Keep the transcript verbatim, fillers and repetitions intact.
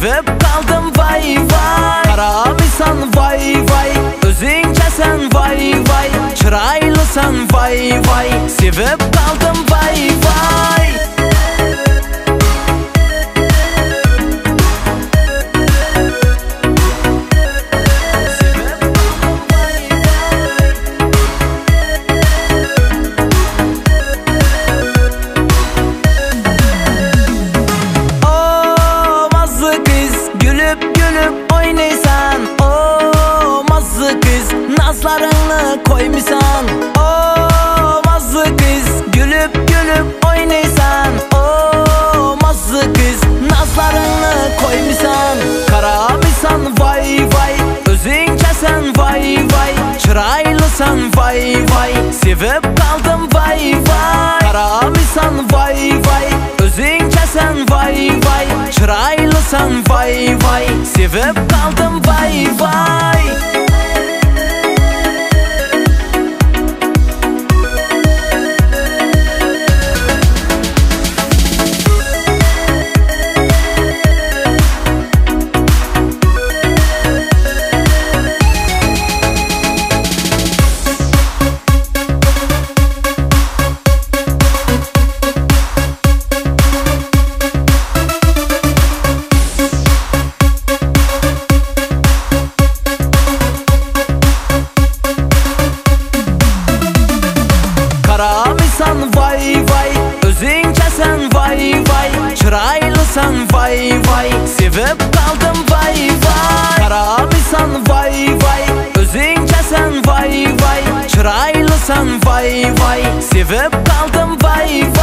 sevib qaldım vay vay. Qaramisan vay vay, özünkəsən vay vay. Çıraylısan vay vay, sevib qaldım vay vay. Nazlarını koymuşsan, o mazlı kız. Gülüp gülüp oynaysan, o mazlı kız. Nazlarını koymuşsan, qaramisan vay vay. Özünkəsən vay vay. Çıraylısan vay vay, sevib qaldım vay vay. Qaramisan vay vay, özünkəsən vay vay. Çıraylısan vay vay, sevib qaldım vay vay. Qaramisan vay vay, özünkəsən vay vay. Çıraylısan vay vay, sevib qaldım vay vay. Qaramisan vay vay, özünkəsən vay vay. Çıraylısan vay vay, sevib qaldım vay vay.